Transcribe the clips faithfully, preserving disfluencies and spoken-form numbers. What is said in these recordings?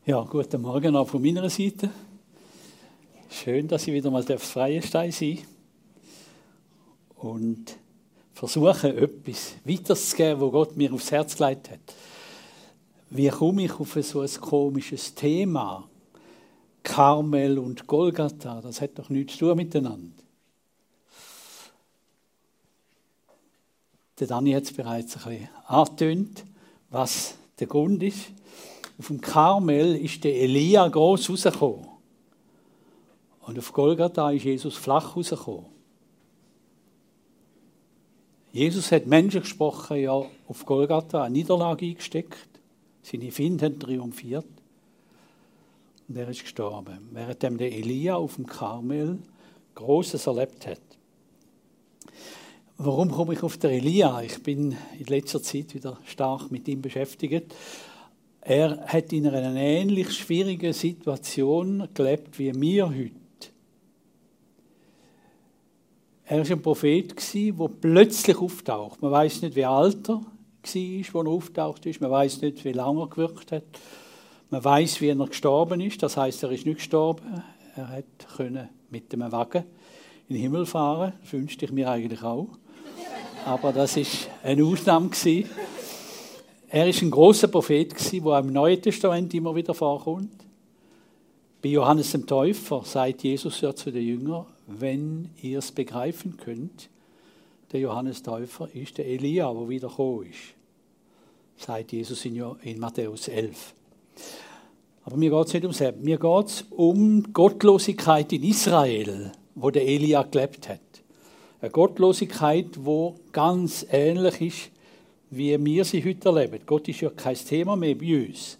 Ja, guten Morgen auch von meiner Seite. Schön, dass ich wieder mal auf Freienstein sein darf und versuche, etwas weiterzugeben, was Gott mir aufs Herz gelegt hat. Wie komme ich auf so ein komisches Thema? Karmel und Golgatha, das hat doch nichts zu tun miteinander. Der Dani hat es bereits ein bisschen angetönt, was der Grund ist. Auf dem Karmel ist der Elia gross rausgekommen. Und auf Golgatha ist Jesus flach rausgekommen. Jesus hat Menschen gesprochen, ja, auf Golgatha eine Niederlage eingesteckt. Seine Feinde haben triumphiert. Und er ist gestorben. Während der Elia auf dem Karmel Grosses erlebt hat. Warum komme ich auf den Elia? Ich bin in letzter Zeit wieder stark mit ihm beschäftigt. Er hat in einer ähnlich schwierigen Situation gelebt wie wir heute. Er war ein Prophet, der plötzlich auftaucht. Man weiß nicht, wie alt er war, als er auftaucht ist. Man weiß nicht, wie lange er gewirkt hat. Man weiß, wie er gestorben ist. Das heisst, er ist nicht gestorben. Er konnte mit dem Wagen in den Himmel fahren. Das wünschte ich mir eigentlich auch. Aber das war eine Ausnahme. Er war ein grosser Prophet, der im Neuen Testament immer wieder vorkommt. Bei Johannes dem Täufer sagt Jesus ja zu den Jüngern, wenn ihr es begreifen könnt, der Johannes Täufer ist der Elia, der wieder gekommen ist. Sagt Jesus in Matthäus elf. Aber mir geht es nicht ums Selbst. Mir geht es um die Gottlosigkeit in Israel, wo der Elia gelebt hat. Eine Gottlosigkeit, die ganz ähnlich ist, wie wir sie heute erleben. Gott ist ja kein Thema mehr bei uns.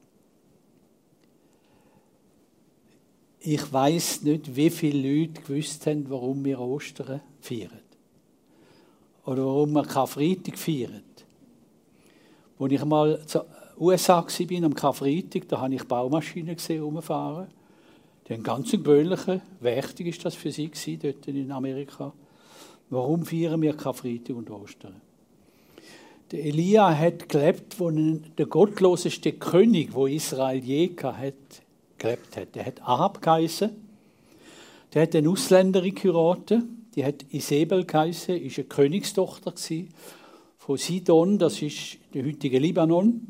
Ich weiss nicht, wie viele Leute gewusst haben, warum wir Ostern feiern. Oder warum wir Karfreitag feiern. Als ich einmal zu U S A war, am Karfreitag, da habe ich Baumaschinen gesehen, rumfahren. Den ganz gewöhnlichen Werktig war das für sie, dort in Amerika. Warum feiern wir Karfreitag und Ostern? Der Elia hat gelebt, wo der gottloseste König, wo Israel je hat, gelebt hat. Der hat Ahab geheißen. Der hat eine Ausländerin geheiratet. Die hat Isabel geheißen, ist eine Königstochter von Sidon, das ist der heutige Libanon.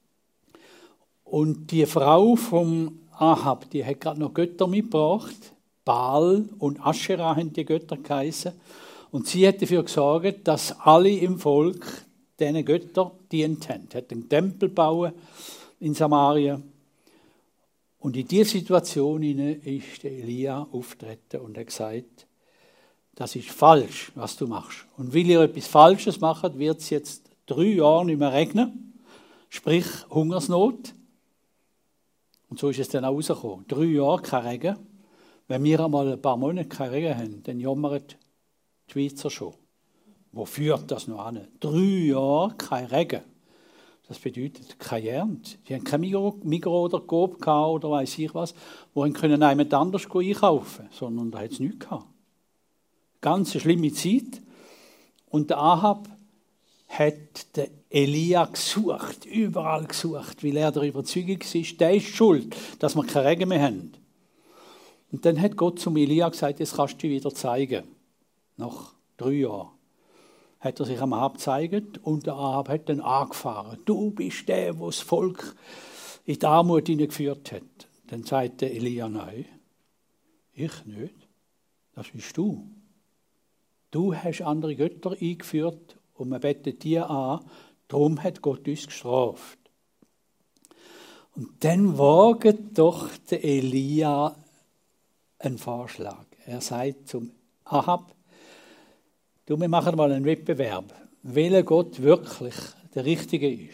Und die Frau vom Ahab, die hat gerade noch Götter mitgebracht. Baal und Aschera haben die Götter geheißen. Und sie hat dafür gesorgt, dass alle im Volk diesen Götter dient haben. Er hat einen Tempel gebaut in Samaria. Und in dieser Situation ist der Elia aufgetreten und hat gesagt, das ist falsch, was du machst. Und weil ihr etwas Falsches macht, wird es jetzt drei Jahre nicht mehr regnen, sprich Hungersnot. Und so ist es dann auch rausgekommen. Drei Jahre kein Regen. Wenn wir einmal ein paar Monate keinen Regen haben, dann jammern die Schweizer schon. Wo führt das noch an? Drei Jahre kein Regen. Das bedeutet keine Ernte. Die haben kein Migros oder Coop oder weiss ich was, wo sie jemand anders einkaufen können, sondern da hat es nichts gehabt. Ganz eine schlimme Zeit. Und der Ahab hat den Elia gesucht, überall gesucht, weil er der Überzeugung war, der ist schuld, dass wir keinen Regen mehr haben. Und dann hat Gott zum Elia gesagt, jetzt kannst du dich wieder zeigen. Nach drei Jahren hat er sich am Ahab gezeigt und der Ahab hat dann angefahren. Du bist der, der das Volk in die Armut hineingeführt hat. Dann sagt der Elia, nein, ich nicht. Das bist du. Du hast andere Götter eingeführt und man betet dir an. Darum hat Gott uns gestraft. Und dann wagt doch der Elia einen Vorschlag. Er sagt zum Ahab, du, wir machen mal einen Wettbewerb, welcher Gott wirklich der Richtige ist.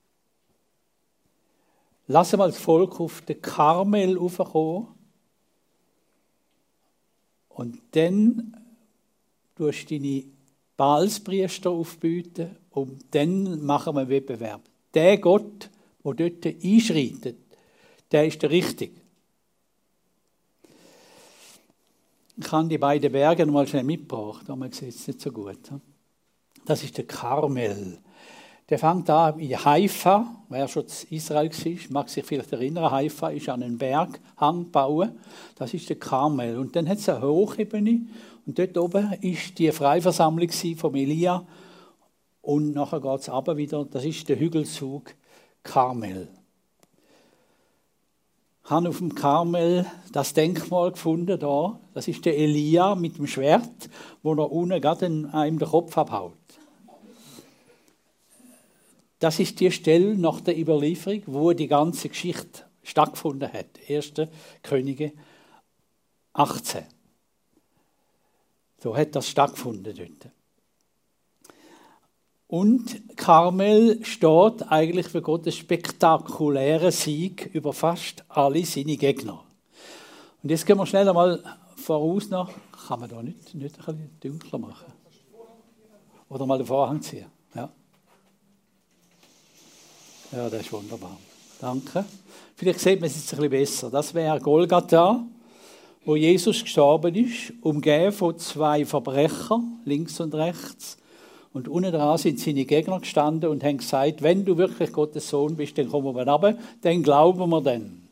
Lass mal das Volk auf den Karmel raufkommen und dann tust du deine Baalspriester aufbieten und dann machen wir einen Wettbewerb. Der Gott, der dort einschreitet, der ist der Richtige. Ich habe die beiden Berge mal schnell mitgebracht, aber man sieht es nicht so gut. Das ist der Karmel. Der fängt an in Haifa, wer schon in Israel war, mag sich vielleicht erinnern, Haifa ist an einen Berghang gebaut, das ist der Karmel. Und dann hat es eine Hochebene und dort oben ist die Freiversammlung von Elia und nachher geht es runter wieder, das ist der Hügelzug Karmel. Ich habe auf dem Karmel das Denkmal gefunden, da. Das ist der Elia mit dem Schwert, wo er unten gerade einem den Kopf abhaut. Das ist die Stelle nach der Überlieferung, wo die ganze Geschichte stattgefunden hat. erste Könige achtzehn. So hat das stattgefunden dort. Und Karmel steht eigentlich für Gottes spektakulären Sieg über fast alle seine Gegner. Und jetzt gehen wir schnell einmal voraus noch. Kann man da nicht, nicht ein bisschen dunkler machen? Oder mal den Vorhang ziehen? Ja. Ja, das ist wunderbar. Danke. Vielleicht sieht man es jetzt ein bisschen besser. Das wäre Golgatha, wo Jesus gestorben ist, umgeben von zwei Verbrechern, links und rechts. Und unten dran sind seine Gegner gestanden und haben gesagt, wenn du wirklich Gottes Sohn bist, dann kommen wir runter, dann glauben wir dann.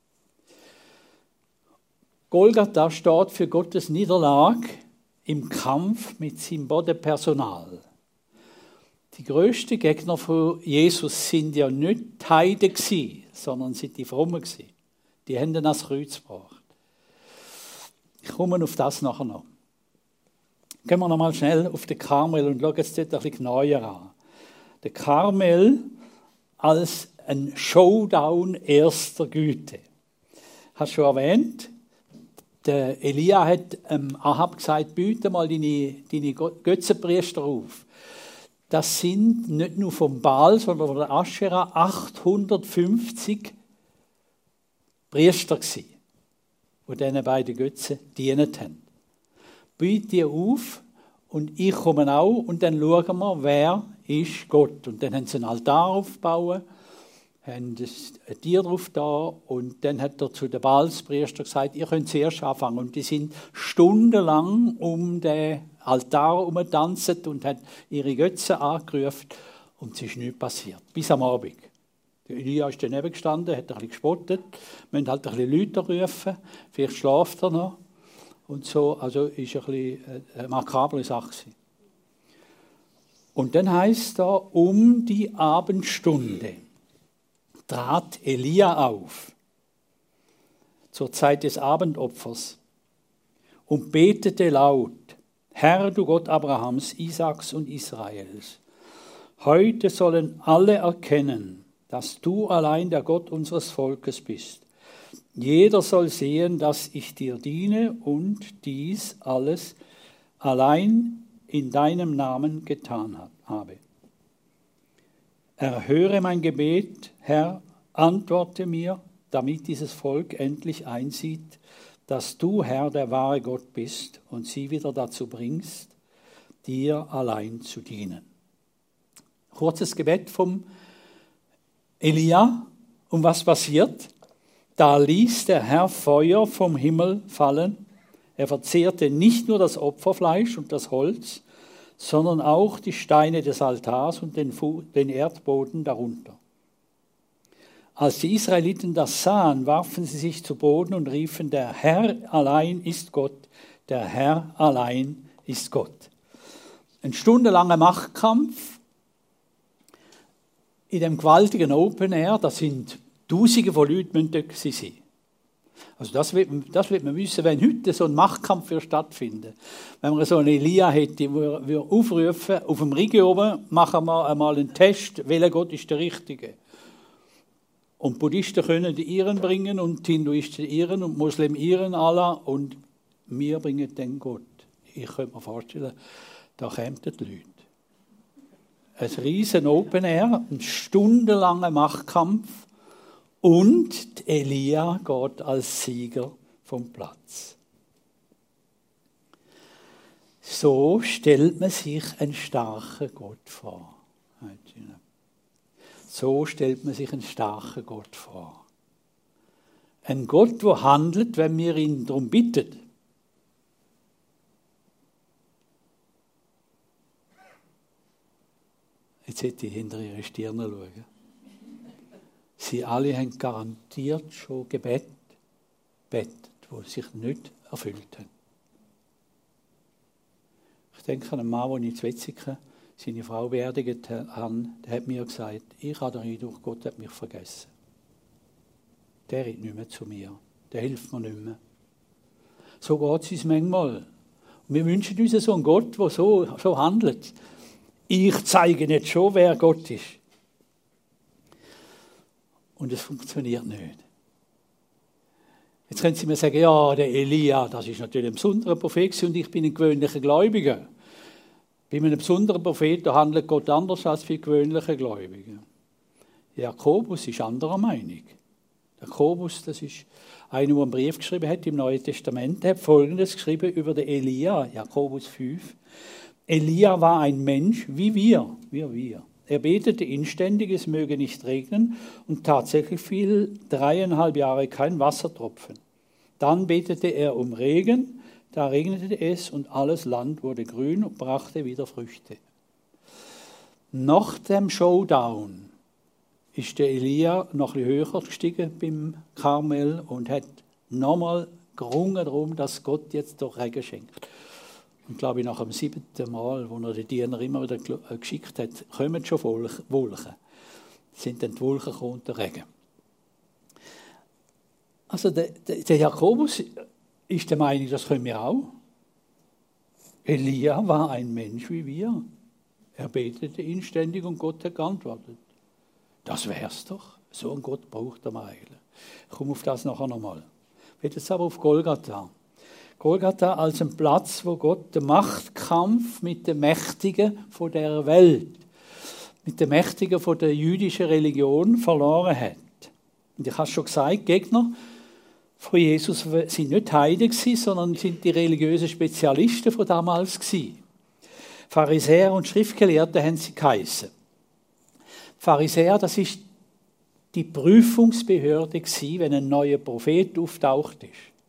Golgatha steht für Gottes Niederlage im Kampf mit seinem Bodenpersonal. Die grössten Gegner von Jesus sind ja nicht die Heiden gewesen, sondern sind die Frommen gewesen. Die haben ihn ans Kreuz gebracht. Ich komme auf das nachher noch. Gehen wir noch mal schnell auf den Karmel und schauen es dort ein bisschen genauer an. Der Karmel als ein Showdown erster Güte. Hast du schon erwähnt? Der Elia hat ähm, Ahab gesagt, biete mal deine, deine Götzenpriester auf. Das sind nicht nur vom Baal, sondern von der Aschera achthundertfünfzig Priester gewesen, die diesen beiden Götzen gedient haben. Biete die auf und ich komme auch und dann schauen wir, wer ist Gott. Und dann haben sie einen Altar aufgebaut, haben ein Tier drauf da und dann hat er zu den Baalspriestern gesagt, ihr könnt zuerst anfangen. Und die sind stundenlang um den Altar herumgetanzt und haben ihre Götzen angerufen und es ist nichts passiert. Bis am Abend. Der Elia ist daneben gestanden, hat ein bisschen gespottet, wir müssen halt ein bisschen Leute rufen, vielleicht schlaft er noch. Und so, also ist ein bisschen eine makable Sache. Und dann heisst es da, um die Abendstunde trat Elia auf, zur Zeit des Abendopfers, und betete laut, Herr, du Gott Abrahams, Isaaks und Israels, heute sollen alle erkennen, dass du allein der Gott unseres Volkes bist. Jeder soll sehen, dass ich dir diene und dies alles allein in deinem Namen getan habe. Erhöre mein Gebet, Herr, antworte mir, damit dieses Volk endlich einsieht, dass du, Herr, der wahre Gott bist und sie wieder dazu bringst, dir allein zu dienen. Kurzes Gebet vom Elia. Und was passiert? Da ließ der Herr Feuer vom Himmel fallen. Er verzehrte nicht nur das Opferfleisch und das Holz, sondern auch die Steine des Altars und den, den Erdboden darunter. Als die Israeliten das sahen, warfen sie sich zu Boden und riefen, der Herr allein ist Gott, der Herr allein ist Gott. Ein stundenlanger Machtkampf in dem gewaltigen Open Air, das sind Tausende von Leuten dort sein. Also das wird, das wird man wissen, wenn heute so ein Machtkampf für stattfindet. Wenn man so einen Elia hätte, wo wir aufrufen, auf dem Ring oben machen wir einmal einen Test, welcher Gott ist der Richtige. Und Buddhisten können die ihren bringen und die Hinduisten ihren und Muslimen ihren Allah und wir bringen den Gott. Ich könnte mir vorstellen, da kämen die Leute. Ein riesen Open Air, ein stundenlanger Machtkampf und Elia geht als Sieger vom Platz. So stellt man sich einen starken Gott vor. So stellt man sich einen starken Gott vor. Ein Gott, der handelt, wenn wir ihn darum bitten. Jetzt hätte ich hinter ihre Stirne schauen. Sie alle haben garantiert schon Gebet betet, die sich nicht erfüllt haben. Ich denke an einen Mann, den ich in Zwetzigen seine Frau beerdigt habe, der hat mir gesagt, ich habe den Eindruck, Gott hat mich vergessen. Der redet nicht mehr zu mir, der hilft mir nicht mehr. So geht es uns manchmal. Und wir wünschen uns so einen Gott, der so, so handelt. Ich zeige nicht schon, wer Gott ist. Und es funktioniert nicht. Jetzt können Sie mir sagen, ja, der Elia, das ist natürlich ein besonderer Prophet und ich bin ein gewöhnlicher Gläubiger. Bei einem besonderen Propheten handelt Gott anders als für gewöhnliche Gläubige. Jakobus ist anderer Meinung. Jakobus, das ist einer, der einen Brief geschrieben hat im Neuen Testament, hat Folgendes geschrieben über den Elia, Jakobus fünf. Elia war ein Mensch wie wir, wie wir. Er betete inständig, es möge nicht regnen, und tatsächlich fiel dreieinhalb Jahre kein Wassertropfen. Dann betete er um Regen, da regnete es und alles Land wurde grün und brachte wieder Früchte. Nach dem Showdown ist der Elia noch ein bisschen höher gestiegen beim Karmel und hat nochmal gerungen darum, dass Gott jetzt doch Regen schenkt. Und glaube ich, nach dem siebten Mal, wo er den Diener immer wieder geschickt hat, kommen schon Wolken. Sind dann die Wolken gekommen und der Regen. Also der, der, der Jakobus ist der Meinung, das können wir auch. Elia war ein Mensch wie wir. Er betete inständig und Gott hat geantwortet. Das wär's doch. So einen Gott braucht er eigentlich. Ich komme auf das nachher nochmal. Ich will jetzt aber auf Golgatha. Golgatha als ein Platz, wo Gott den Machtkampf mit den Mächtigen von der Welt, mit den Mächtigen von der jüdischen Religion verloren hat. Und ich habe schon gesagt, Gegner von Jesus sind nicht Heiden gewesen, sondern sind die religiösen Spezialisten von damals gewesen. Pharisäer und Schriftgelehrte haben sie geheissen. Pharisäer, das ist die Prüfungsbehörde gewesen, wenn ein neuer Prophet auftaucht ist.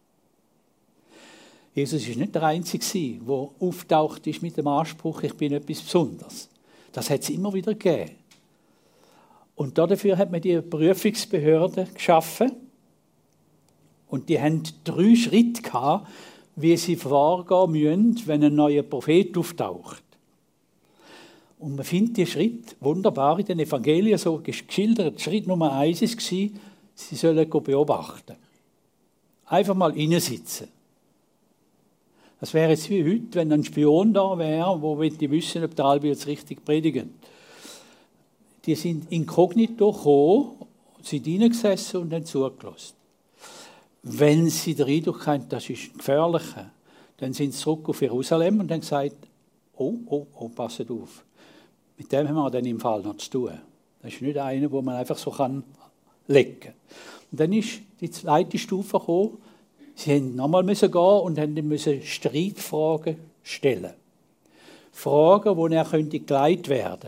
Jesus ist nicht der Einzige, der auftaucht ist mit dem Anspruch, ich bin etwas Besonderes. Das hat es immer wieder gegeben. Und dafür hat man die Prüfungsbehörde geschaffen. Und die haben drei Schritte gehabt, wie sie vorgehen müssen, wenn ein neuer Prophet auftaucht. Und man findet die Schritte wunderbar in den Evangelien so geschildert. Schritt Nummer eins war, sie sollen beobachten. Einfach mal reinsitzen. Das wäre jetzt wie heute, wenn ein Spion da wäre, der wissen, ob der Albi jetzt richtig predigt. Die sind inkognito gekommen, sind reingesessen und haben zugelassen. Wenn sie den Eindruck haben, das ist gefährlich, dann sind sie zurück auf Jerusalem und haben gesagt, oh, oh, oh, passet auf. Mit dem haben wir dann im Fall noch zu tun. Das ist nicht einer, wo man einfach so kann legen kann. Und dann ist die zweite Stufe gekommen. Sie mussten nochmal gehen und mussten Streitfragen stellen. Fragen, wo er könnte geleitet werden.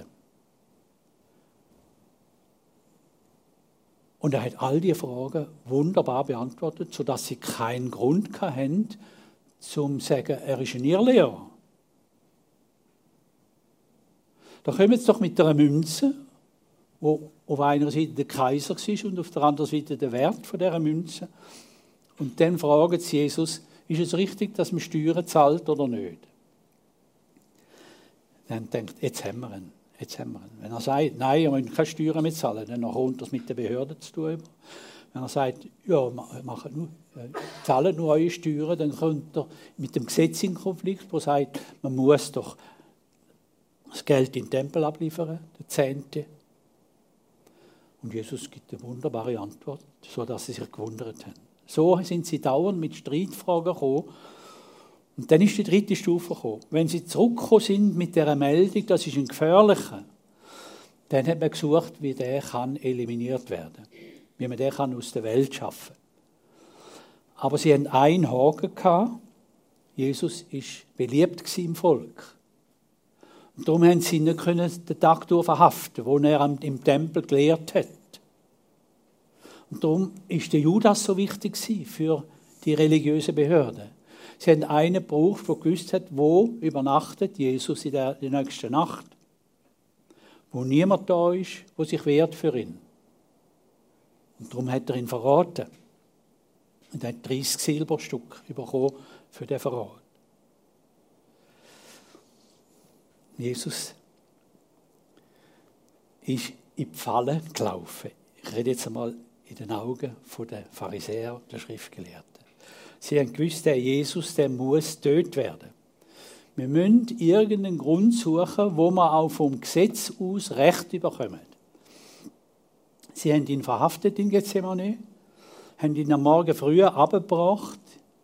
Und er hat all diese Fragen wunderbar beantwortet, sodass sie keinen Grund hatten, zum zu sagen, er ist ein Irrlehrer. Da kommen sie doch mit einer Münze, wo auf einer Seite der Kaiser war und auf der anderen Seite der Wert dieser Münze. Und dann fragen sie Jesus, ist es richtig, dass man Steuern zahlt oder nicht? Dann denkt, jetzt haben wir ihn. Jetzt haben wir ihn. Wenn er sagt, nein, wir müssen keine Steuern mehr zahlen, dann kommt das mit den Behörden zu tun. Wenn er sagt, ja, machen nur, äh, zahlen nur eure Steuern, dann kommt er mit dem Gesetz in Konflikt, wo sagt, man muss doch das Geld in den Tempel abliefern, der Zehnte. Und Jesus gibt eine wunderbare Antwort, sodass sie sich gewundert haben. So sind sie dauernd mit Streitfragen gekommen. Und dann ist die dritte Stufe gekommen. Wenn sie zurückgekommen sind mit dieser Meldung, das ist ein gefährlicher, dann hat man gesucht, wie der kann eliminiert werden kann. Wie man den kann aus der Welt schaffen kann. Aber sie hatten einen Haken gehabt. Jesus war beliebt im Volk. Und darum haben sie ihn nicht den Tag durch verhaften, wo er im Tempel gelehrt hat. Und darum ist der Judas so wichtig für die religiösen Behörden. Sie haben einen gebraucht, der gewusst hat, wo übernachtet Jesus in der, der nächsten Nacht. wo niemand da ist, wo sich wehrt für ihn. Und darum hat er ihn verraten. Und er hat dreißig Silberstück bekommen für den Verrat. Jesus ist in die Falle gelaufen. Ich rede jetzt einmal in den Augen der Pharisäer und der Schriftgelehrten. Sie haben gewusst, der Jesus, der muss getötet werden. Wir müssen irgendeinen Grund suchen, wo wir auch vom Gesetz aus Recht bekommen. Sie haben ihn verhaftet in Gethsemane, haben ihn am Morgen früh abgebracht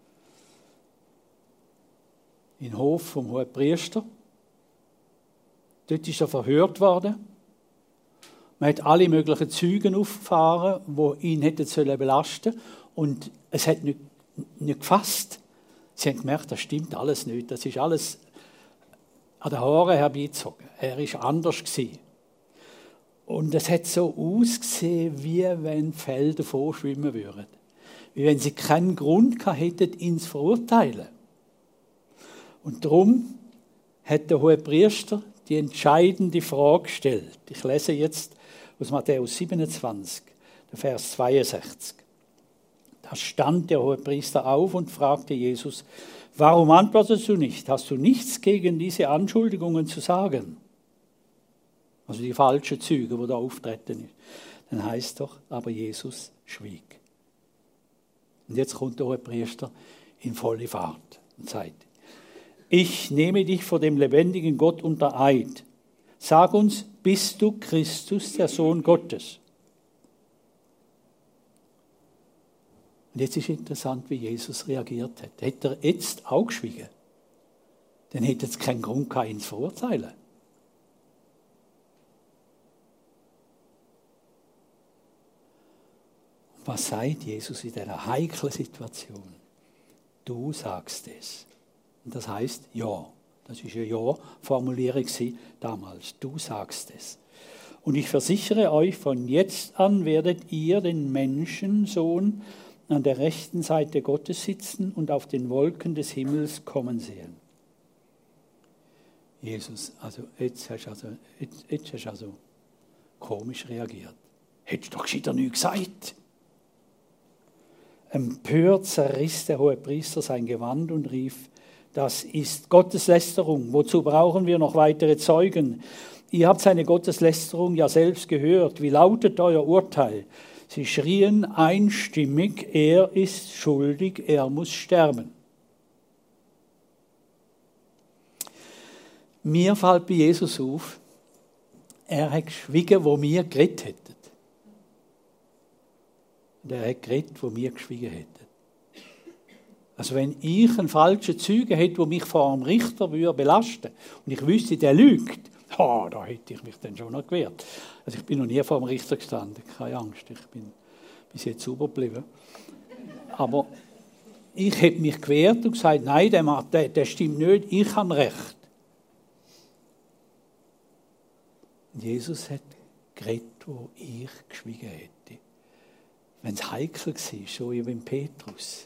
in den Hof vom Hohenpriester. Dort ist er verhört worden. Man hat alle möglichen Zeugen aufgefahren, die ihn hätten belasten sollen. Und es hat nicht, nicht gefasst. Sie haben gemerkt, das stimmt alles nicht. Das ist alles an den Haaren herbeigezogen. Er war anders gewesen. Und es hat so ausgesehen, wie wenn Felder vorschwimmen würden. Wie wenn sie keinen Grund hätten, ihn zu verurteilen. Und darum hat der Hohenpriester die entscheidende Frage gestellt. Ich lese jetzt aus Matthäus siebenundzwanzig, der Vers zweiundsechzig. Da stand der Hohenpriester auf und fragte Jesus: Warum antwortest du nicht? Hast du nichts gegen diese Anschuldigungen zu sagen? Also die falschen Züge, die da auftreten ist. Dann heißt doch, aber Jesus schwieg. Und jetzt kommt der Hohenpriester in volle Fahrt und sagt: Ich nehme dich vor dem lebendigen Gott unter Eid. Sag uns, bist du Christus, der Sohn Gottes? Und jetzt ist interessant, wie Jesus reagiert hat. Hätte er jetzt auch geschwiegen, dann hätte es keinen Grund gehabt, ihn zu verurteilen. Was sagt Jesus in dieser heiklen Situation? Du sagst es. Und das heißt ja. Das war eine Ja-Formulierung damals. Du sagst es. Und ich versichere euch, von jetzt an werdet ihr den Menschensohn an der rechten Seite Gottes sitzen und auf den Wolken des Himmels kommen sehen. Jesus, also jetzt hast du also, jetzt, jetzt hast du also komisch reagiert. Hättest du doch gescheiter nichts gesagt. Empört zerriss der Hohepriester sein Gewand und rief: Das ist Gotteslästerung. Wozu brauchen wir noch weitere Zeugen? Ihr habt seine Gotteslästerung ja selbst gehört. Wie lautet euer Urteil? Sie schrien einstimmig: Er ist schuldig, er muss sterben. Mir fällt bei Jesus auf, er hat geschwiegen, wo wir geredet hätten. Und er hat geredet, wo wir geschwiegen hätten. Also wenn ich einen falschen Zeugen hätte, der mich vor einem Richter belasten würde, und ich wüsste, der lügt, oh, da hätte ich mich dann schon noch gewehrt. Also ich bin noch nie vor dem Richter gestanden, keine Angst, ich bin bis jetzt sauber geblieben. Aber ich hätte mich gewehrt und gesagt, nein, der, macht, der, der stimmt nicht, ich habe Recht. Und Jesus hat geredet, wo ich geschwiegen hätte. Wenn es heikel war, so wie beim Petrus.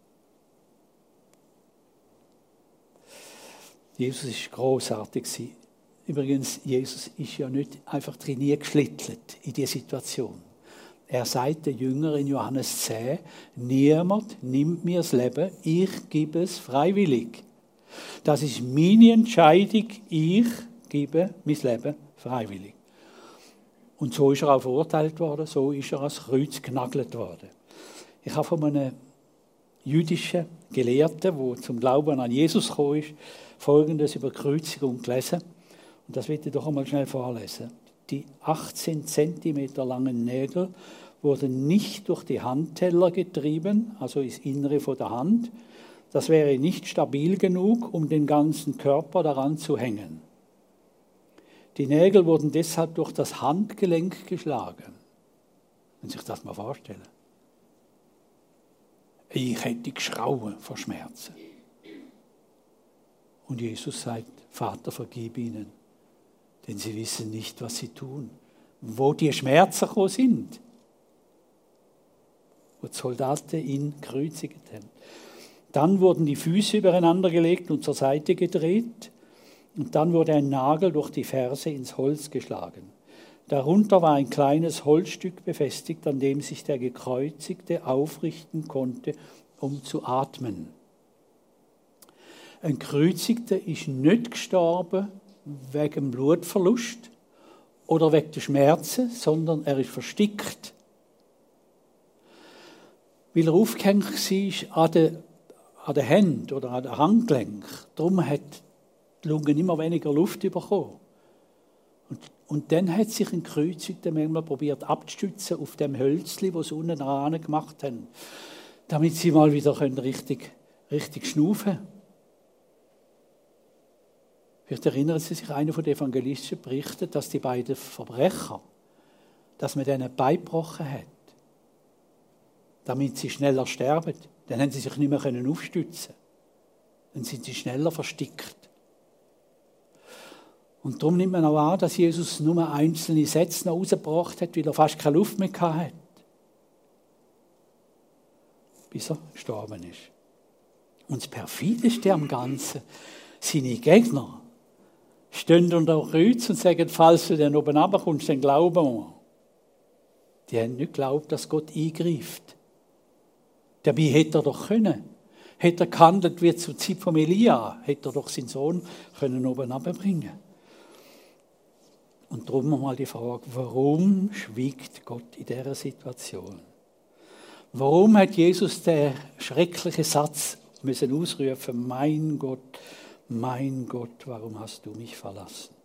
Jesus war grossartig. Übrigens, Jesus ist ja nicht einfach trainiert geschlittelt in diese Situation. Er sagt den Jüngern in Johannes zehn, niemand nimmt mir das Leben, ich gebe es freiwillig. Das ist meine Entscheidung, ich gebe mein Leben freiwillig. Und so ist er auch verurteilt worden, so ist er ans Kreuz genagelt worden. Ich habe von einem jüdischen Gelehrten, der zum Glauben an Jesus gekommen ist, Folgendes über Kreuzigung gelesen. Und das will ich doch einmal schnell vorlesen. Die achtzehn Zentimeter langen Nägel wurden nicht durch die Handteller getrieben, also ins Innere von der Hand. Das wäre nicht stabil genug, um den ganzen Körper daran zu hängen. Die Nägel wurden deshalb durch das Handgelenk geschlagen. Wenn Sie sich das mal vorstellen. Ich hätte geschrauen vor Schmerzen. Und Jesus sagt, Vater, vergib ihnen, denn sie wissen nicht, was sie tun. Wo die Schmerzen gekommen sind, wo die Soldaten ihn gekreuzigt haben. Dann wurden die Füße übereinander gelegt und zur Seite gedreht. Und dann wurde ein Nagel durch die Ferse ins Holz geschlagen. Darunter war ein kleines Holzstück befestigt, an dem sich der Gekreuzigte aufrichten konnte, um zu atmen. Ein Kreuzigter ist nicht gestorben wegen Blutverlust oder wegen der Schmerzen, sondern er ist verstickt. Weil er aufgehängt war an den, an den Händen oder an den Handgelenk. Darum hat die Lunge immer weniger Luft bekommen. Und, und dann hat sich ein Kreuzigter manchmal probiert abzustützen auf dem Hölzli, das sie unten dran gemacht haben, damit sie mal wieder richtig, richtig schnaufen können. Vielleicht erinnern Sie sich, einer von den Evangelisten berichtet, dass die beiden Verbrecher, dass man denen beigebrochen hat, damit sie schneller sterben. Dann haben sie sich nicht mehr aufstützen. Dann sind sie schneller verstickt. Und darum nimmt man auch an, dass Jesus nur einzelne Sätze noch rausgebracht hat, weil er fast keine Luft mehr hatte, bis er gestorben ist. Und das Perfideste am Ganzen, seine Gegner stehen unter dem Kreuz und sagen, falls du dann oben runterkommst, dann glauben wir. Die haben nicht geglaubt, dass Gott eingreift. Dabei hätte er doch können. Hätte er gehandelt wie zur Zeit von Elia, hätte er doch seinen Sohn können oben runterbringen. Und darum nochmal die Frage, warum schwiegt Gott in dieser Situation? Warum hat Jesus den schrecklichen Satz müssen ausrufen, mein Gott, mein Gott, warum hast du mich verlassen?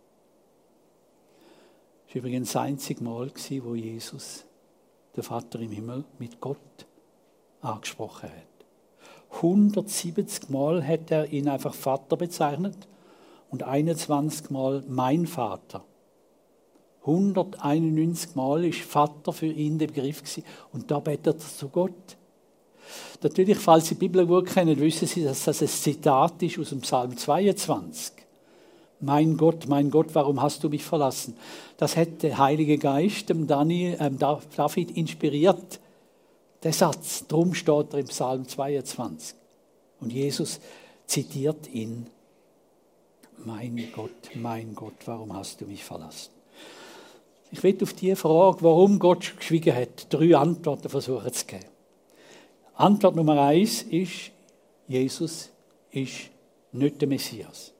Das war übrigens das einzige Mal, wo Jesus, der Vater im Himmel, mit Gott angesprochen hat. hundertsiebzig Mal hat er ihn einfach Vater bezeichnet und einundzwanzig Mal mein Vater. hunderteinundneunzig Mal war Vater für ihn der Begriff und da betet er zu Gott. Natürlich, falls Sie die Bibel gut kennen, wissen Sie, dass das ein Zitat ist aus dem Psalm zweiundzwanzig. Mein Gott, mein Gott, warum hast du mich verlassen? Das hat der Heilige Geist dem Daniel, ähm, David inspiriert, der Satz. Darum steht er im Psalm zweiundzwanzig. Und Jesus zitiert ihn. Mein Gott, mein Gott, warum hast du mich verlassen? Ich will auf die Frage, warum Gott geschwiegen hat, drei Antworten versuchen zu geben. Antwort Nummer eins ist, Jesus ist nicht der Messias.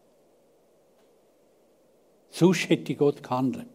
Sonst hätte Gott gehandelt.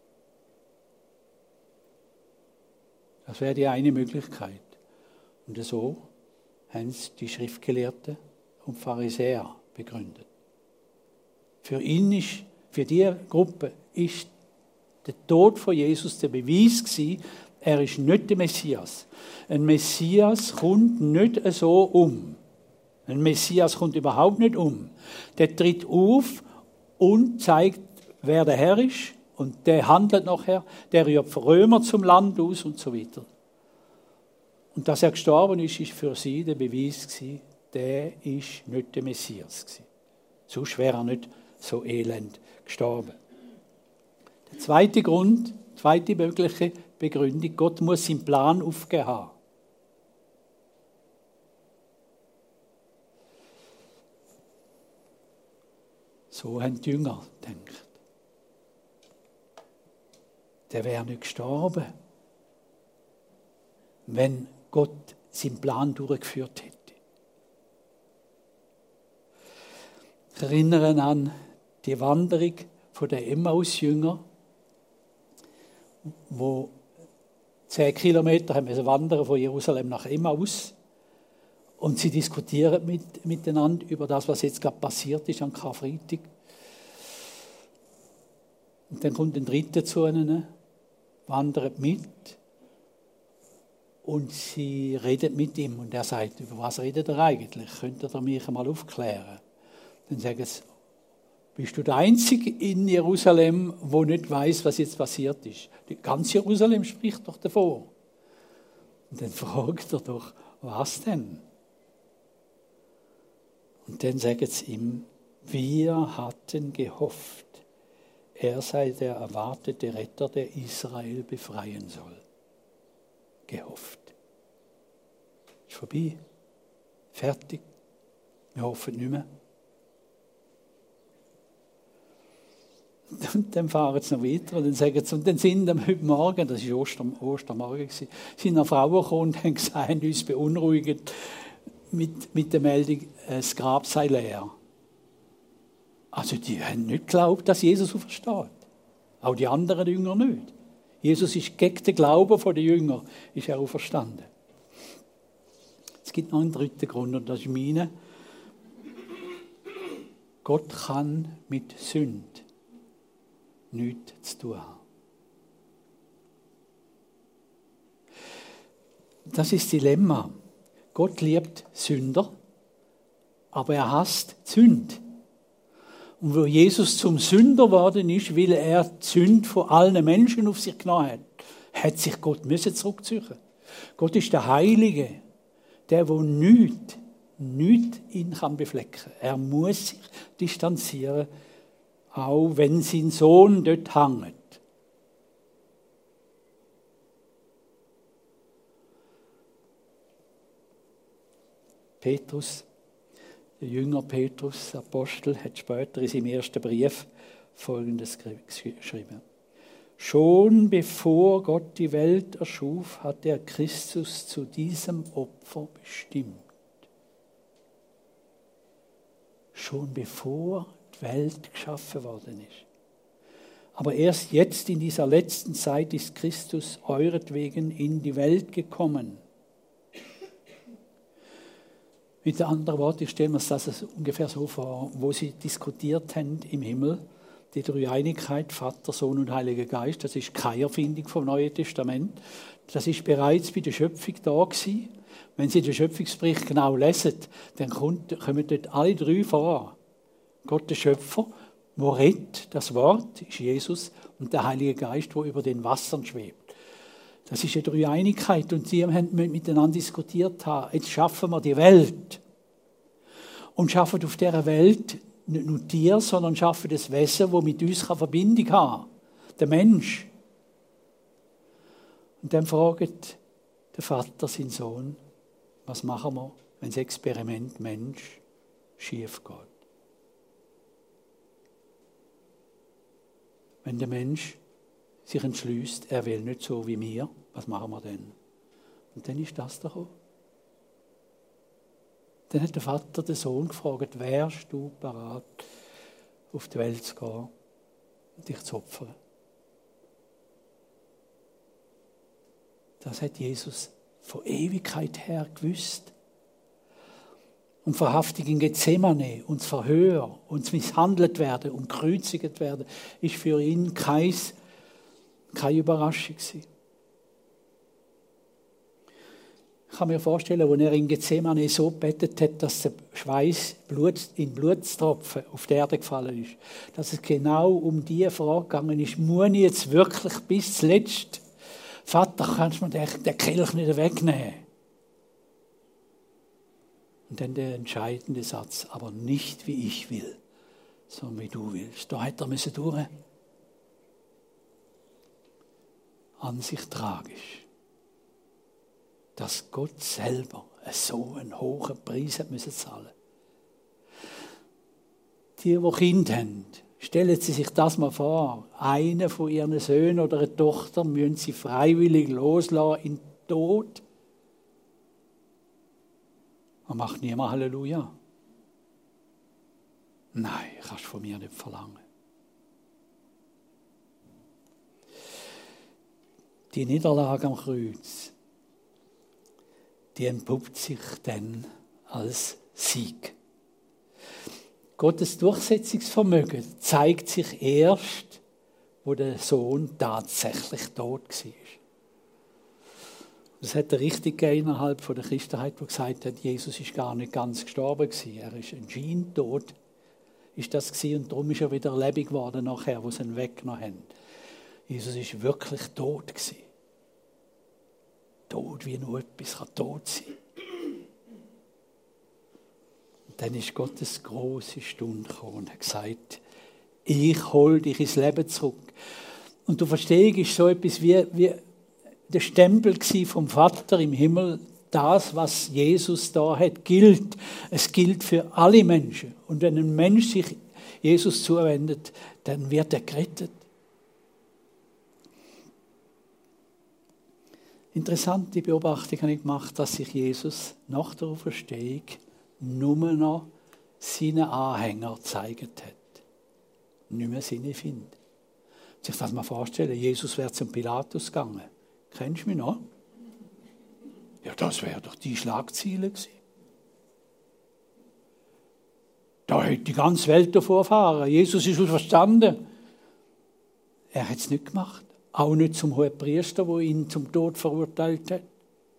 Das wäre die eine Möglichkeit. Und so haben es die Schriftgelehrten und Pharisäer begründet. Für ihn ist, für diese Gruppe ist der Tod von Jesus der Beweis gewesen, er ist nicht der Messias. Ein Messias kommt nicht so um. Ein Messias kommt überhaupt nicht um. Der tritt auf und zeigt, wer der Herr ist. Und der handelt nachher. Der rührt Römer zum Land aus und so weiter. Und dass er gestorben ist, ist für sie der Beweis gewesen, der ist nicht der Messias gewesen. Sonst wäre er nicht so elend gestorben. Der zweite Grund, zweite mögliche Begründung, Gott muss seinen Plan aufgeben haben. So haben die Jünger gedacht. Der wäre nicht gestorben, wenn Gott seinen Plan durchgeführt hätte. Ich erinnere an die Wanderung von den Emmaus-Jüngern, wo zehn Kilometer haben wir wandern von Jerusalem nach Emmaus. Und sie diskutieren mit, miteinander über das, was jetzt gerade passiert ist an Karfreitag. Und dann kommt ein Dritter zu ihnen, wandert mit und sie redet mit ihm. Und er sagt, über was redet er eigentlich? Könnt ihr mich einmal aufklären? Dann sagen sie, bist du der Einzige in Jerusalem, der nicht weiß, was jetzt passiert ist? Ganz Jerusalem spricht doch davon. Und dann fragt er doch, was denn? Und dann sagen sie ihm, wir hatten gehofft, er sei der erwartete Retter, der Israel befreien soll. Gehofft. Ist vorbei. Fertig. Wir hoffen nicht mehr. Und dann fahren sie noch weiter und dann sagen sie, und dann sind am heute Morgen, das war Oster, Ostermorgen, gewesen, sind noch Frauen gekommen und haben gesagt, haben uns beunruhigt mit, mit der Meldung, das Grab sei leer. Also die haben nicht geglaubt, dass Jesus aufersteht. Auch die anderen Jünger nicht. Jesus ist gegen den Glauben der Jünger ist er auferstanden. Es gibt noch einen dritten Grund, und das ist meine. Gott kann mit Sünde nichts zu tun haben. Das ist das Dilemma. Gott liebt Sünder, aber er hasst die Sünde. Und wo Jesus zum Sünder geworden ist, weil er die Sünde von allen Menschen auf sich genommen hat, hat sich Gott müssen zurückziehen. Gott ist der Heilige, der, der nichts, nichts ihn kann beflecken. Er muss sich distanzieren, auch wenn sein Sohn dort hängt. Petrus, der Jünger Petrus, Apostel, hat später in seinem ersten Brief Folgendes geschrieben. Schon bevor Gott die Welt erschuf, hat er Christus zu diesem Opfer bestimmt. Schon bevor die Welt geschaffen worden ist. Aber erst jetzt in dieser letzten Zeit ist Christus euretwegen in die Welt gekommen. Mit anderen Worten, ich stelle mir das ungefähr so vor, wo sie diskutiert haben im Himmel, die Dreieinigkeit, Vater, Sohn und Heiliger Geist, das ist keine Erfindung vom Neuen Testament. Das ist bereits bei der Schöpfung da gewesen. Wenn Sie den Schöpfungsbericht genau lesen, dann kommen dort alle drei vor. Gott, der Schöpfer, der redet, das Wort ist Jesus, und der Heilige Geist, der über den Wassern schwebt. Das ist eine Dreieinigkeit und sie haben miteinander diskutiert. Jetzt schaffen wir die Welt. Und schaffen auf dieser Welt nicht nur Tiere, sondern schaffen das Wesen, das mit uns Verbindung haben kann. Der Mensch. Und dann fragt der Vater seinen Sohn, was machen wir, wenn das Experiment Mensch schief geht? Wenn der Mensch sich entschließt, er will nicht so wie wir, was machen wir denn? Und dann ist das gekommen. Dann hat der Vater den Sohn gefragt, wärst du bereit, auf die Welt zu gehen und dich zu opfern? Das hat Jesus von Ewigkeit her gewusst. Und Verhaftung in Gethsemane und das Verhör und das misshandelt werden und gekreuzigt werden, ist für ihn kein Keine Überraschung gewesen. Ich kann mir vorstellen, als er in Gethsemane so gebetet hat, dass der Schweiß Blut, in Blutstropfen auf die Erde gefallen ist. Dass es genau um diese Frage gegangen ist, muss ich jetzt wirklich bis zuletzt, Vater, kannst du mir den, den Kelch nicht wegnehmen? Und dann der entscheidende Satz, aber nicht wie ich will, sondern wie du willst. Da hätte er müssen durch. An sich tragisch, dass Gott selber so einen hohen Preis hat müssen zahlen. Die, die Kinder haben, stellen Sie sich das mal vor. Einer von ihren Söhnen oder eine Tochter müssen sie freiwillig loslassen in den Tod. Man macht niemand Halleluja. Nein, kannst du von mir nicht verlangen. Die Niederlage am Kreuz, die entpuppt sich dann als Sieg. Gottes Durchsetzungsvermögen zeigt sich erst, wo der Sohn tatsächlich tot war. Das hat der Richtige gegeben innerhalb der Christenheit, der gesagt hat, Jesus ist gar nicht ganz gestorben gewesen. Er ist ein Scheintod, ist das gewesen, und darum ist er wieder lebendig geworden nachher, wo sie ihn weggenommen haben. Jesus ist wirklich tot gewesen. Tot wie nur etwas kann tot sein. Und dann ist Gottes große Stunde gekommen und hat gesagt, ich hole dich ins Leben zurück. Und du verstehst, ist so etwas wie, wie der Stempel vom Vater im Himmel. Das, was Jesus da hat, gilt. Es gilt für alle Menschen. Und wenn ein Mensch sich Jesus zuwendet, dann wird er gerettet. Interessante Beobachtung habe ich gemacht, dass sich Jesus nach der Auferstehung nur noch seinen Anhänger gezeigt hat. Nicht mehr seine Finde. Sich das mal vorstellen, Jesus wäre zum Pilatus gegangen. Kennst du mich noch? Ja, das wäre doch die Schlagziele gewesen. Da hätte die ganze Welt davor fahren. Jesus ist auferstanden. Er hat es nicht gemacht. Auch nicht zum Hohepriester, der ihn zum Tod verurteilt hat.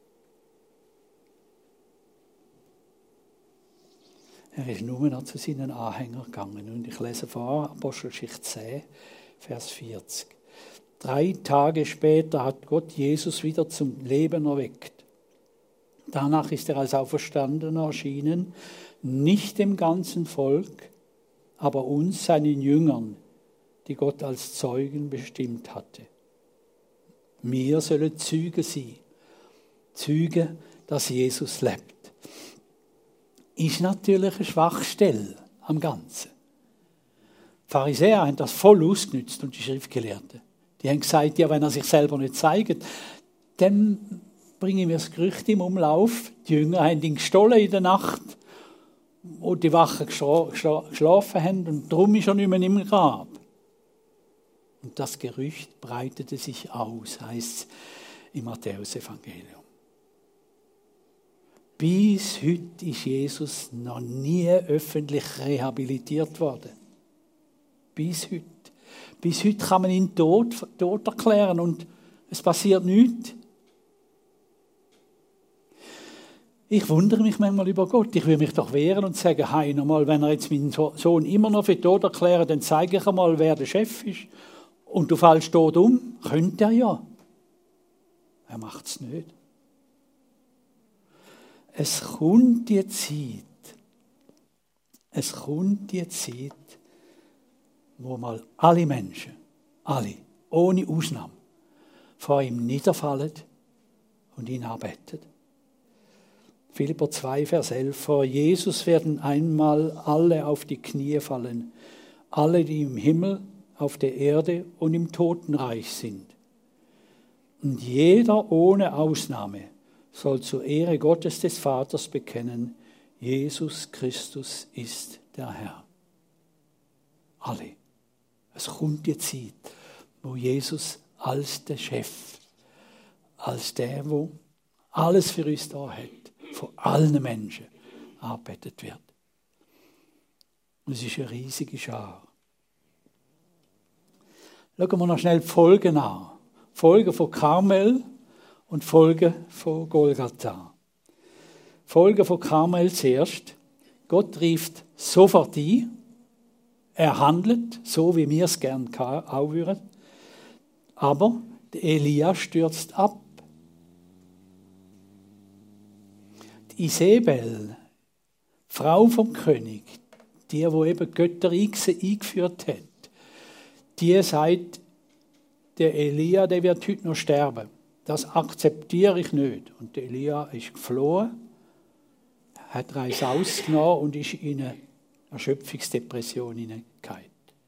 Er ist nur noch zu seinen Anhängern gegangen. Und ich lese vor, Apostelgeschichte zehn, Vers vierzig. Drei Tage später hat Gott Jesus wieder zum Leben erweckt. Danach ist er als Auferstandener erschienen, nicht dem ganzen Volk, aber uns, seinen Jüngern, die Gott als Zeugen bestimmt hatte. Wir sollen Zeugen sein. Zeugen, dass Jesus lebt. Ist natürlich eine Schwachstelle am Ganzen. Die Pharisäer haben das voll ausgenutzt und die Schriftgelehrten. Die haben gesagt, ja, wenn er sich selber nicht zeigt, dann bringen wir das Gerücht im Umlauf. Die Jünger haben ihn gestohlen in der Nacht, wo die Wachen geschlafen haben und darum ist er nicht mehr im Grab. Und das Gerücht breitete sich aus, heißt es im Matthäus-Evangelium. Bis heute ist Jesus noch nie öffentlich rehabilitiert worden. Bis heute. Bis heute kann man ihn tot, tot erklären und es passiert nichts. Ich wundere mich manchmal über Gott. Ich will mich doch wehren und sagen, hey, nochmal, wenn er jetzt meinen Sohn immer noch für tot erklärt, dann zeige ich einmal, wer der Chef ist. Und du fällst tot um. Könnte er ja. Er macht es nicht. Es kommt die Zeit, es kommt die Zeit, wo mal alle Menschen, alle, ohne Ausnahme, vor ihm niederfallen und ihn anbeten. Philipper zwei, Vers elf. Vor Jesus werden einmal alle auf die Knie fallen, alle, die im Himmel, auf der Erde und im Totenreich sind. Und jeder ohne Ausnahme soll zur Ehre Gottes des Vaters bekennen, Jesus Christus ist der Herr. Alle. Es kommt die Zeit, wo Jesus als der Chef, als der, der alles für uns da hat, von allen Menschen arbeitet wird. Und es ist eine riesige Schar. Schauen wir noch schnell die Folgen an. Folgen von Karmel und Folgen von Golgatha. Folgen von Karmel zuerst. Gott rieft sofort ein. Er handelt, so wie wir es gerne auch würden. Aber Elia stürzt ab. Die Isabel, Frau vom König, die, wo eben Götter eingeführt hat, die sagt, der Elia, der wird heute noch sterben. Das akzeptiere ich nicht. Und der Elia ist geflohen, hat Reis ausgenommen und ist in eine Erschöpfungsdepression hineingegangen.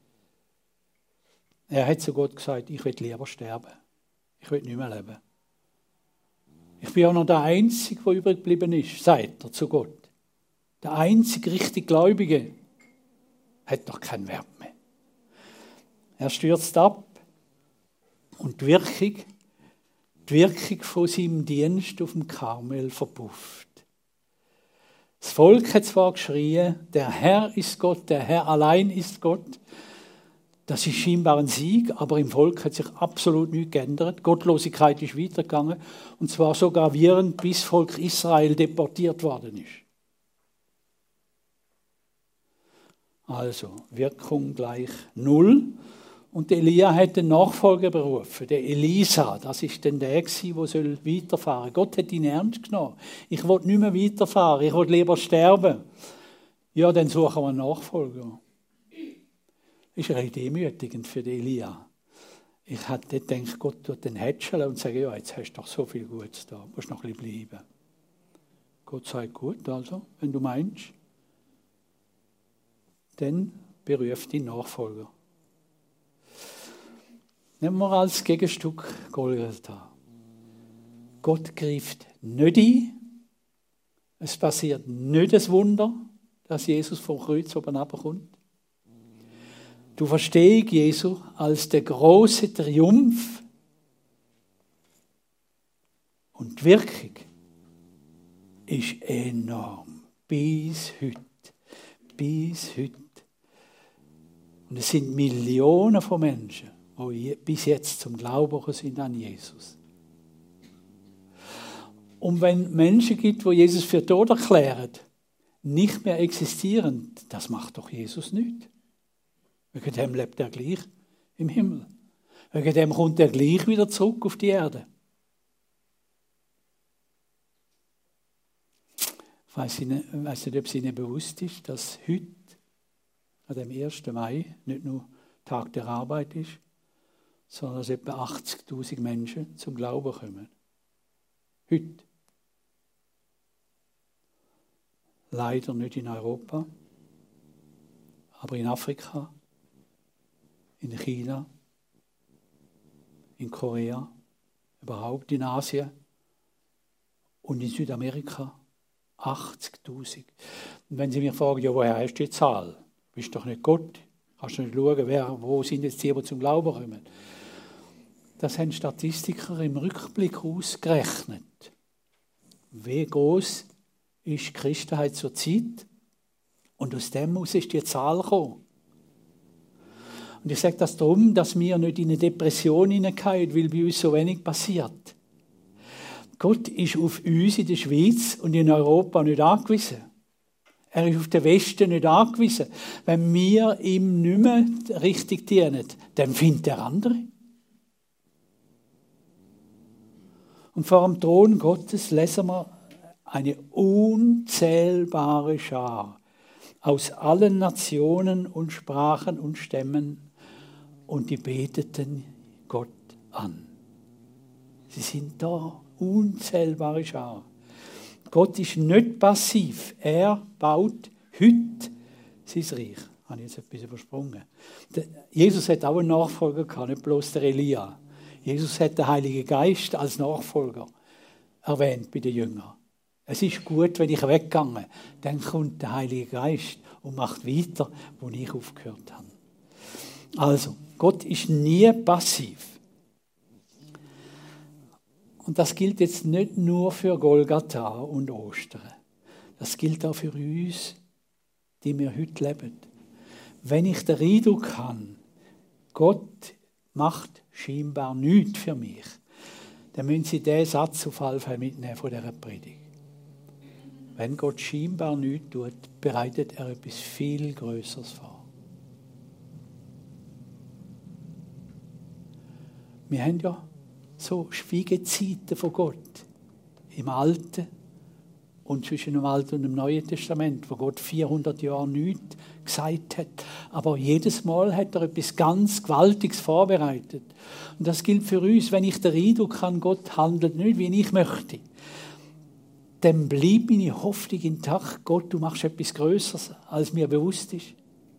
Er hat zu Gott gesagt, ich will lieber sterben. Ich will nicht mehr leben. Ich bin auch noch der Einzige, der übrig geblieben ist, sagt er zu Gott. Der einzige richtig Gläubige hat doch keinen Wert mehr. Er stürzt ab und die Wirkung, die Wirkung von seinem Dienst auf dem Karmel verpufft. Das Volk hat zwar geschrien, der Herr ist Gott, der Herr allein ist Gott. Das ist scheinbar ein Sieg, aber im Volk hat sich absolut nichts geändert. Gottlosigkeit ist weitergegangen und zwar so gravierend, bis das Volk Israel deportiert worden ist. Also, Wirkung gleich null. Und Elia hat den Nachfolger berufen, der Elisa. Das ist dann der, der weiterfahren soll. Gott hat ihn ernst genommen. Ich will nicht mehr weiterfahren, ich will lieber sterben. Ja, dann suchen wir einen Nachfolger. Das ist recht demütigend für den Elia. Ich hätte gedacht, Gott tut den hätscheln und sagen, ja, jetzt hast du doch so viel Gutes da, du musst noch ein bisschen bleiben. Gott sagt, gut, also, wenn du meinst. Dann beruft ihn Nachfolger. Nehmen wir als Gegenstück Golgatha. Gott greift nicht ein. Es passiert nicht das Wunder, dass Jesus vom Kreuz oben runterkommt. Du verstehst Jesu als der große Triumph und die Wirkung ist enorm. Bis heute. Bis heute. Und es sind Millionen von Menschen, die bis jetzt zum Glauben gekommen sind an Jesus. Und wenn es Menschen gibt, die Jesus für tot erklären, nicht mehr existieren, das macht doch Jesus nicht. Wegen dem lebt er gleich im Himmel. Wegen dem kommt er gleich wieder zurück auf die Erde. Ich weiss nicht, weiss nicht, ob es Ihnen bewusst ist, dass heute, an dem ersten Mai, nicht nur Tag der Arbeit ist, sondern dass etwa achtzigtausend Menschen zum Glauben kommen. Heute. Leider nicht in Europa, aber in Afrika, in China, in Korea, überhaupt in Asien und in Südamerika. achtzigtausend. Und wenn Sie mich fragen, ja, woher hast du die Zahl? Du bist doch nicht Gott. Kannst du nicht schauen, wer, wo sind jetzt die, die zum Glauben kommen? Das haben Statistiker im Rückblick ausgerechnet. Wie groß ist die Christenheit zur Zeit? Und aus dem aus ist die Zahl gekommen. Und ich sage das darum, dass wir nicht in eine Depression hineingehen, weil bei uns so wenig passiert. Gott ist auf uns in der Schweiz und in Europa nicht angewiesen. Er ist auf den Westen nicht angewiesen. Wenn wir ihm nicht mehr richtig dienen, dann findet er andere. Und vor dem Thron Gottes lesen wir eine unzählbare Schar aus allen Nationen und Sprachen und Stämmen, und die beteten Gott an. Sie sind da, unzählbare Schar. Gott ist nicht passiv. Er baut heute sein Reich. Habe ich jetzt etwas übersprungen. Jesus hat auch einen Nachfolger gehabt, nicht bloß der Elia. Jesus hat den Heiligen Geist als Nachfolger erwähnt bei den Jüngern. Es ist gut, wenn ich weggehe, dann kommt der Heilige Geist und macht weiter, wo ich aufgehört habe. Also, Gott ist nie passiv. Und das gilt jetzt nicht nur für Golgatha und Ostern. Das gilt auch für uns, die wir heute leben. Wenn ich den Eindruck habe, Gott macht scheinbar nichts für mich, dann müssen Sie diesen Satz auf jeden Fall mitnehmen von dieser Predigt. Wenn Gott scheinbar nichts tut, bereitet er etwas viel Größeres vor. Wir haben ja so Schwiegezeiten von Gott im Alten und zwischen dem Alten und dem Neuen Testament, wo Gott vierhundert Jahre nichts gesagt hat. Aber jedes Mal hat er etwas ganz Gewaltiges vorbereitet. Und das gilt für uns, wenn ich den Eindruck habe, Gott handelt nicht, wie ich möchte. Dann bleibt meine Hoffnung intakt. Gott, du machst etwas Größeres, als mir bewusst ist.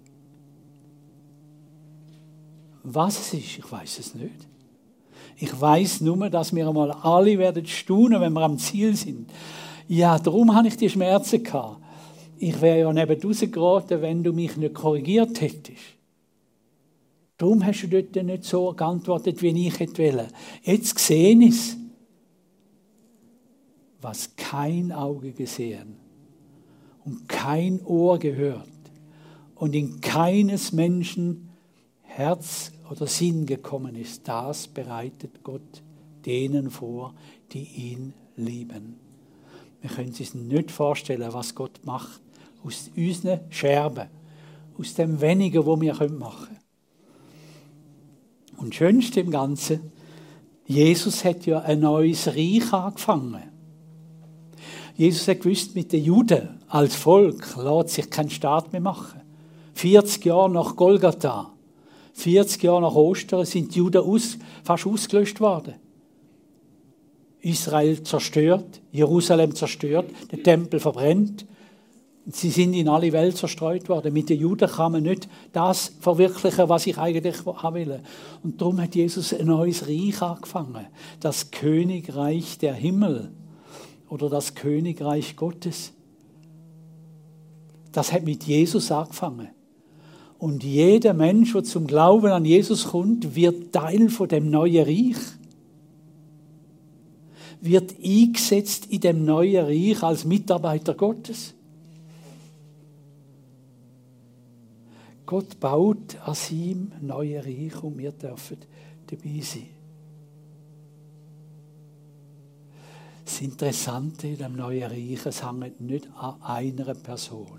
Was es ist, ich weiß es nicht. Ich weiß nur, dass wir einmal alle werden staunen, wenn wir am Ziel sind. Ja, darum habe ich die Schmerzen gehabt. Ich wäre ja neben rausgeraten, wenn du mich nicht korrigiert hättest. Darum hast du dort nicht so geantwortet, wie ich hätte wollen. Jetzt sehe ich es, was kein Auge gesehen und kein Ohr gehört und in keines Menschen Herz oder Sinn gekommen ist, das bereitet Gott denen vor, die ihn lieben. Wir können uns nicht vorstellen, was Gott macht aus unseren Scherben, aus dem Wenigen, was wir machen können. Und das Schönste im Ganzen, Jesus hat ja ein neues Reich angefangen. Jesus hat gewusst, mit den Juden als Volk lässt sich kein Staat mehr machen. vierzig Jahre nach Golgatha, vierzig Jahre nach Ostern sind die Juden aus, fast ausgelöscht worden. Israel zerstört, Jerusalem zerstört, der Tempel verbrennt. Sie sind in alle Welt zerstreut worden. Mit den Juden kann man nicht das verwirklichen, was ich eigentlich haben will. Und darum hat Jesus ein neues Reich angefangen. Das Königreich der Himmel oder das Königreich Gottes. Das hat mit Jesus angefangen. Und jeder Mensch, der zum Glauben an Jesus kommt, wird Teil von dem neuen Reich. Wird eingesetzt in dem neuen Reich als Mitarbeiter Gottes. Gott baut an seinem neuen Reich und wir dürfen dabei sein. Das Interessante in dem neuen Reich, es hängt nicht an einer Person.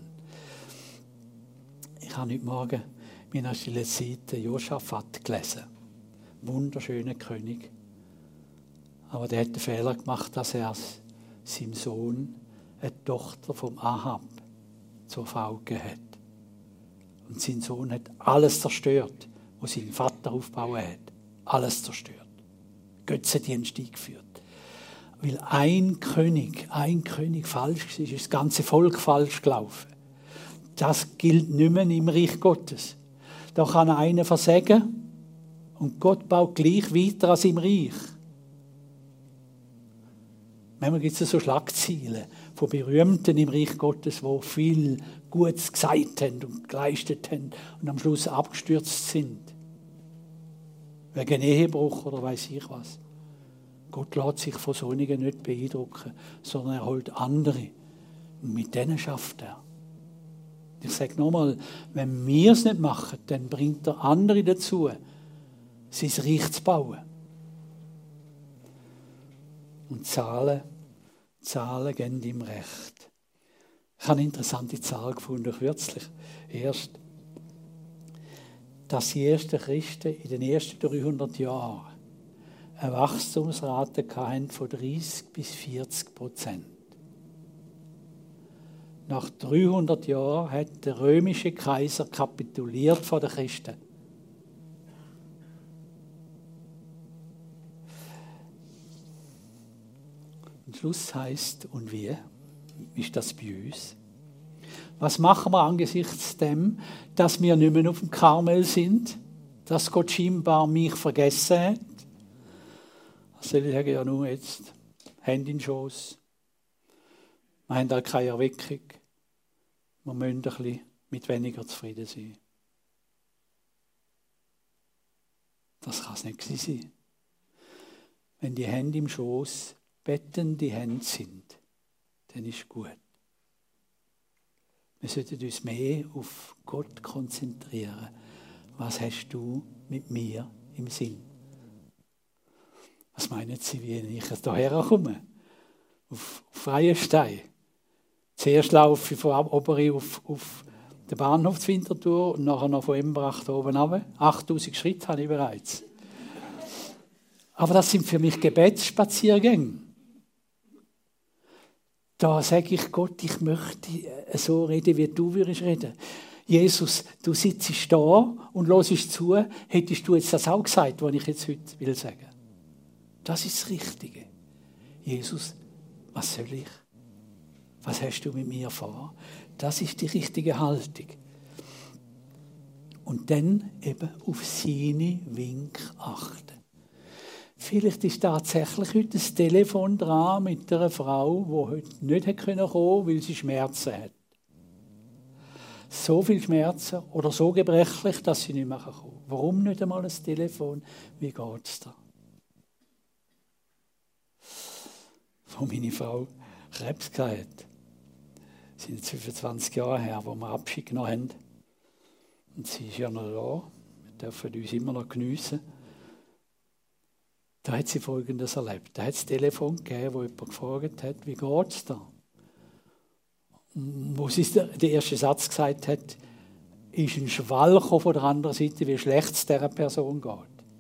Ich habe heute Morgen in meiner stillen Zeit Josaphat gelesen. Wunderschöner König. Aber der hat den Fehler gemacht, dass er seinem Sohn eine Tochter vom Ahab zur Frau gegeben hat. Und sein Sohn hat alles zerstört, was sein Vater aufgebaut hat. Alles zerstört. Götzendienst eingeführt. Weil ein König, ein König falsch war, ist das ganze Volk falsch gelaufen. Das gilt nicht mehr im Reich Gottes. Da kann einer versagen und Gott baut gleich weiter als im Reich. Manchmal gibt es so Schlagzeilen von Berühmten im Reich Gottes, die viel Gutes gesagt haben und geleistet haben und am Schluss abgestürzt sind. Wegen Ehebruch oder weiß ich was. Gott lässt sich von solchen nicht beeindrucken, sondern er holt andere. Und mit denen schafft er. Ich sage nochmal, wenn wir es nicht machen, dann bringt er andere dazu, sein Reich zu bauen. Und Zahlen, Zahlen gehen ihm recht. Ich habe eine interessante Zahl gefunden, kürzlich. Erst, dass die ersten Christen in den ersten dreihundert Jahren eine Wachstumsrate hatten von dreißig bis vierzig Prozent. Nach dreihundert Jahren hat der römische Kaiser kapituliert vor den Christen. Und Schluss heisst, und wie? Wie ist das bei uns? Was machen wir angesichts dem, dass wir nicht mehr auf dem Karmel sind? Dass Gott scheinbar mich vergessen hat? Also ich sage ja nur jetzt, Hände in den Schoss. Wir haben da keine Erweckung. Wir müssen ein bisschen mit weniger zufrieden sein. Das kann es nicht sein. Wenn die Hände im Schoss bettende Hände sind, dann ist gut. Wir sollten uns mehr auf Gott konzentrieren. Was hast du mit mir im Sinn? Was meinen Sie, wie ich hierher komme? Auf, auf freien Stein. Zuerst laufe ich von Oberi auf, auf den Bahnhof zu Winterthur und nachher noch von Embrach da oben runter. achttausend Schritte habe ich bereits. Aber das sind für mich Gebetsspaziergänge. Da sage ich Gott, ich möchte so reden, wie du würdest reden. Jesus, du sitzt da und hörst zu, hättest du jetzt das auch gesagt, was ich jetzt heute will sagen. Das ist das Richtige. Jesus, was soll ich? Was hast du mit mir vor? Das ist die richtige Haltung. Und dann eben auf seine Wink achten. Vielleicht ist tatsächlich heute das Telefon dran mit einer Frau, die heute nicht kommen konnte, weil sie Schmerzen hat. So viel Schmerzen oder so gebrechlich, dass sie nicht mehr kommen kann. Warum nicht einmal ein Telefon? Wie geht es da? Wo meine Frau Krebs hatte. Das sind jetzt fünfundzwanzig Jahre her, wo wir Abschied genommen haben. Und sie ist ja noch da. Wir dürfen uns immer noch geniessen. Da hat sie Folgendes erlebt. Da hat es ein Telefon gegeben, wo jemand gefragt hat, wie geht es da? Wo sie der erste Satz gesagt hat, ist ein Schwall von der anderen Seite, wie schlecht es dieser Person geht.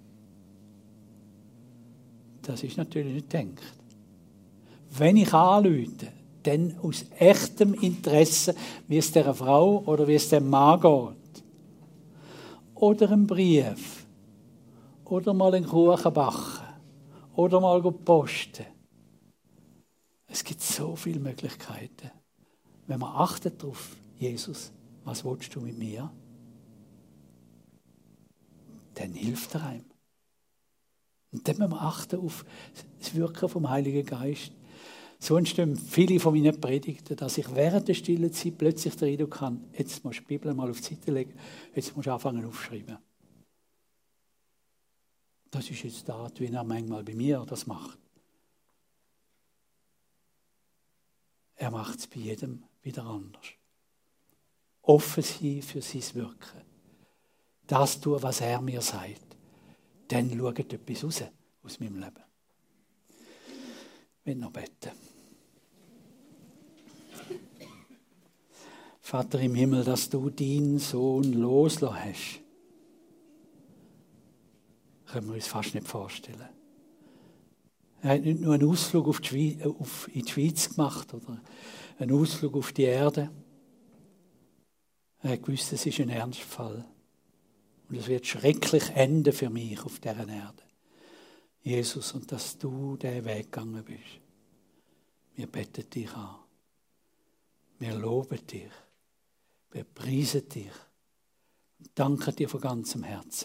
Das ist natürlich nicht gedacht. Wenn ich anrufe, dann aus echtem Interesse, wie es der Frau oder wie es dem Mann geht. Oder ein Brief. Oder mal einen Kuchen backen. Oder mal posten. Es gibt so viele Möglichkeiten, wenn wir achten darauf, Jesus, was willst du mit mir? Dann hilft er einem. Und dann müssen wir achten auf das Wirken vom Heiligen Geist. So entstehen viele von meinen Predigten, dass ich während der stillen Zeit plötzlich den Eindruck habe, jetzt musst du die Bibel mal auf die Seite legen, jetzt musst du anfangen aufschreiben. Das ist jetzt da, wie er manchmal bei mir das macht. Er macht es bei jedem wieder anders. Offen sein für sein Wirken. Das tun, was er mir sagt. Dann schaut etwas raus aus meinem Leben. Ich will noch beten. Vater im Himmel, dass du deinen Sohn losgelassen hast, können wir uns fast nicht vorstellen. Er hat nicht nur einen Ausflug auf die Schweiz, auf, in die Schweiz gemacht oder einen Ausflug auf die Erde. Er hat gewusst, es ist ein Ernstfall. Und es wird schrecklich enden für mich auf dieser Erde. Jesus, und dass du diesen Weg gegangen bist. Wir beten dich an. Wir loben dich. Wir preisen dich. Und danken dir von ganzem Herzen.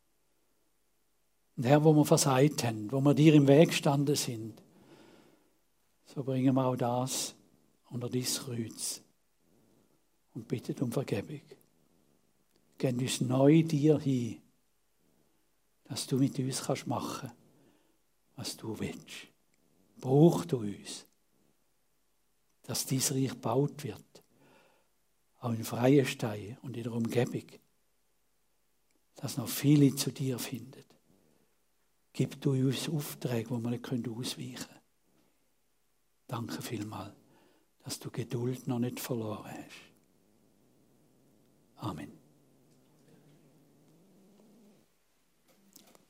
Und Herr, wo wir versagt haben, wo wir dir im Weg gestanden sind, so bringen wir auch das unter dein Kreuz und bitten um Vergebung. Geh uns neu dir hin, dass du mit uns kannst machen, was du willst. Brauch du uns, dass dein Reich gebaut wird, auch in Freienstein und in der Umgebung, dass noch viele zu dir finden. Gib du uns Aufträge, wo wir nicht ausweichen können. Danke vielmals, dass du Geduld noch nicht verloren hast. Amen.